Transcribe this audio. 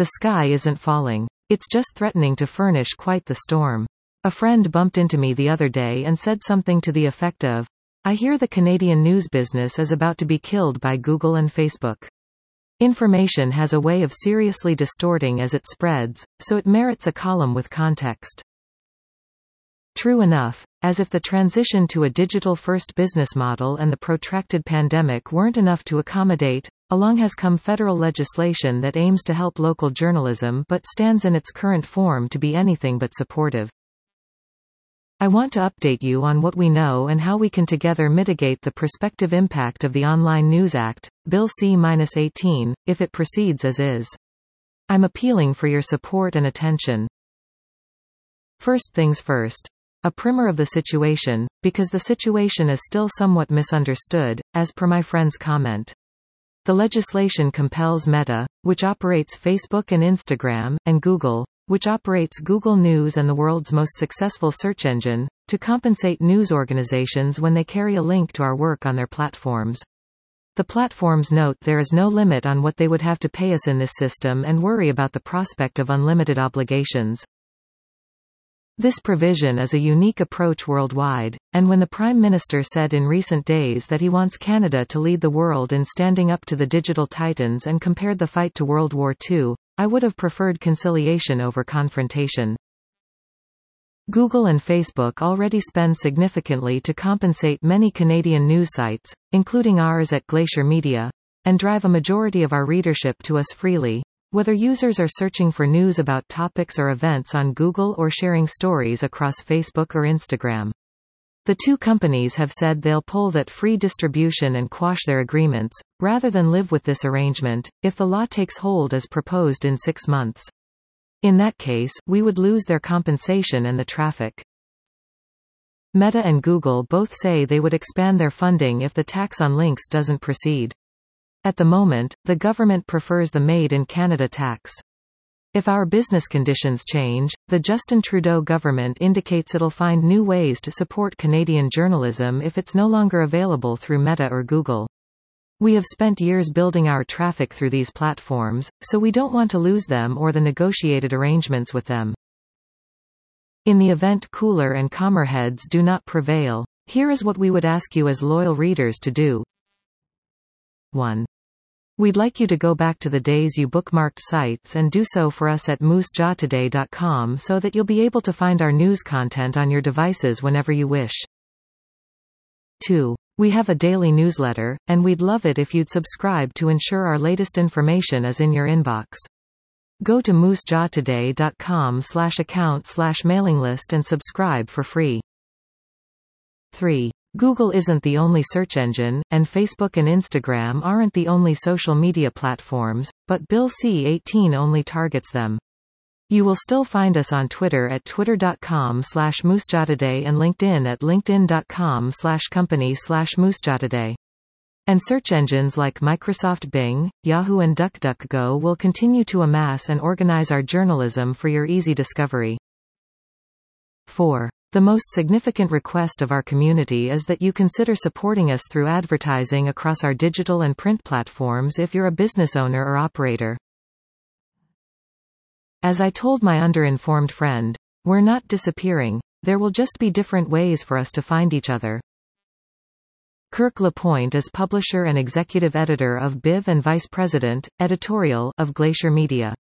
The sky isn't falling. It's just threatening to furnish quite the storm. A friend bumped into me the other day and said something to the effect of, "I hear the Canadian news business is about to be killed by Google and Facebook." Information has a way of seriously distorting as it spreads, so it merits a column with context. True enough, as if the transition to a digital-first business model and the protracted pandemic weren't enough to accommodate, along has come federal legislation that aims to help local journalism but stands in its current form to be anything but supportive. I want to update you on what we know and how we can together mitigate the prospective impact of the Online News Act, Bill C-18, if it proceeds as is. I'm appealing for your support and attention. First things first. A primer of the situation, because the situation is still somewhat misunderstood, as per my friend's comment. The legislation compels Meta, which operates Facebook and Instagram, and Google, which operates Google News and the world's most successful search engine, to compensate news organizations when they carry a link to our work on their platforms. The platforms note there is no limit on what they would have to pay us in this system and worry about the prospect of unlimited obligations. This provision is a unique approach worldwide, and when the Prime Minister said in recent days that he wants Canada to lead the world in standing up to the digital titans and compared the fight to World War II, I would have preferred conciliation over confrontation. Google and Facebook already spend significantly to compensate many Canadian news sites, including ours at Glacier Media, and drive a majority of our readership to us freely, whether users are searching for news about topics or events on Google or sharing stories across Facebook or Instagram. The two companies have said they'll pull that free distribution and quash their agreements, rather than live with this arrangement, if the law takes hold as proposed in 6 months. In that case, we would lose their compensation and the traffic. Meta and Google both say they would expand their funding if the tax on links doesn't proceed. At the moment, the government prefers the Made in Canada tax. If our business conditions change, the Justin Trudeau government indicates it'll find new ways to support Canadian journalism if it's no longer available through Meta or Google. We have spent years building our traffic through these platforms, so we don't want to lose them or the negotiated arrangements with them. In the event cooler and calmer heads do not prevail, here is what we would ask you as loyal readers to do. 1. We'd like you to go back to the days you bookmarked sites and do so for us at moosejawtoday.com so that you'll be able to find our news content on your devices whenever you wish. 2. We have a daily newsletter, and we'd love it if you'd subscribe to ensure our latest information is in your inbox. Go to moosejawtoday.com/account/mailing list and subscribe for free. 3. Google isn't the only search engine, and Facebook and Instagram aren't the only social media platforms, but Bill C-18 only targets them. You will still find us on Twitter at twitter.com/moosejawtoday and LinkedIn at linkedin.com/company/moosejawtoday. And search engines like Microsoft Bing, Yahoo and DuckDuckGo will continue to amass and organize our journalism for your easy discovery. 4. The most significant request of our community is that you consider supporting us through advertising across our digital and print platforms if you're a business owner or operator. As I told my underinformed friend, we're not disappearing, there will just be different ways for us to find each other. Kirk LaPointe is publisher and executive editor of BIV and vice president, editorial, of Glacier Media.